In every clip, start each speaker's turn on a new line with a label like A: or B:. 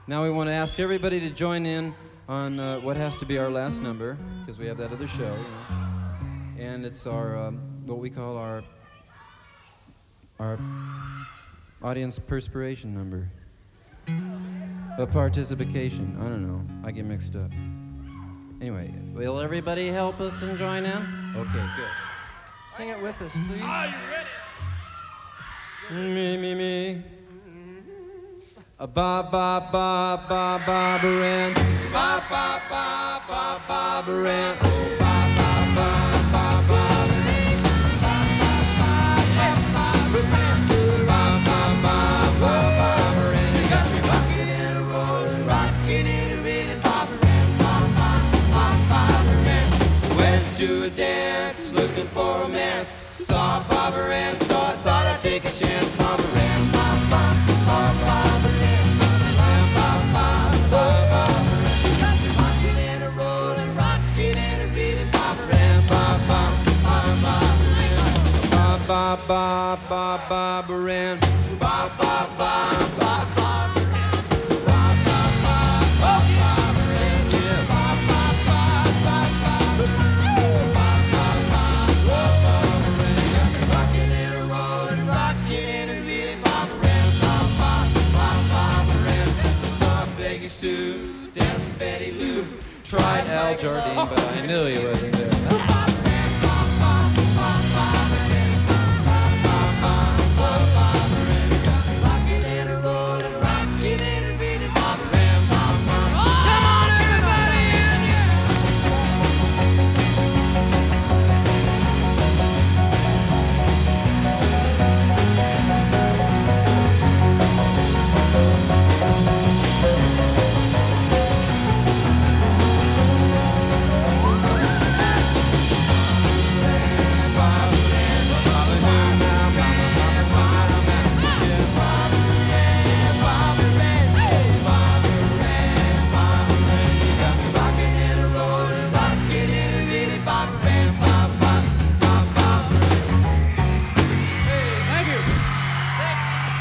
A: Now we want to ask everybody to join in on what has to be our last number, because we have that other show, you know. And it's our, what we call our audience perspiration number. A participation, I don't know, I get mixed up. Anyway, will everybody help us and join in? Okay, good.
B: Sing it with us, please.
C: Are you ready?
A: Me. A ba ba ba ba ba baran. Ba ba ba ba ba baran. Ba ba ba ba ba baran. Ba ba ba ba baran. You got me rocking and a rollin', rocking and a reading. Ba baran, ba ba ba ba baran. Went to a dance, looking for romance. Saw Bob Moran, so I thought I'd take a chance. Bob Moran, ba ba ba ba Moran, ba ba ba ba Moran. Got me rocking and a rollin', rocking and a reading. Bob Moran, ba ba ba ba Moran, ba ba ba ba ba Moran, ba ba ba ba ba Moran, ba ba ba ba ba Moran, yeah, ba ba ba ba ba Moran. Sue, dancing Betty Lou. Tried Al Jardine, but I knew he wasn't there. Rockin' and a rollin', rockin' and a reading. Come on, everybody, in here!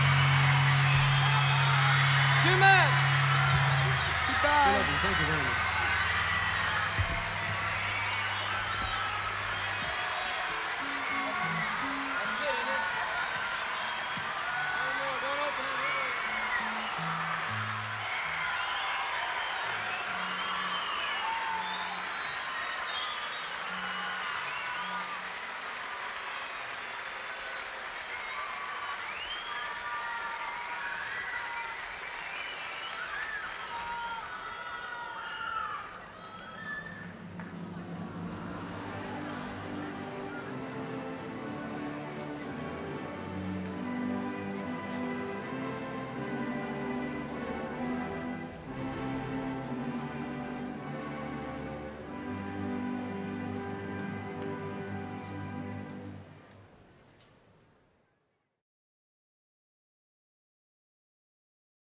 B: Goodbye. Thank you very much.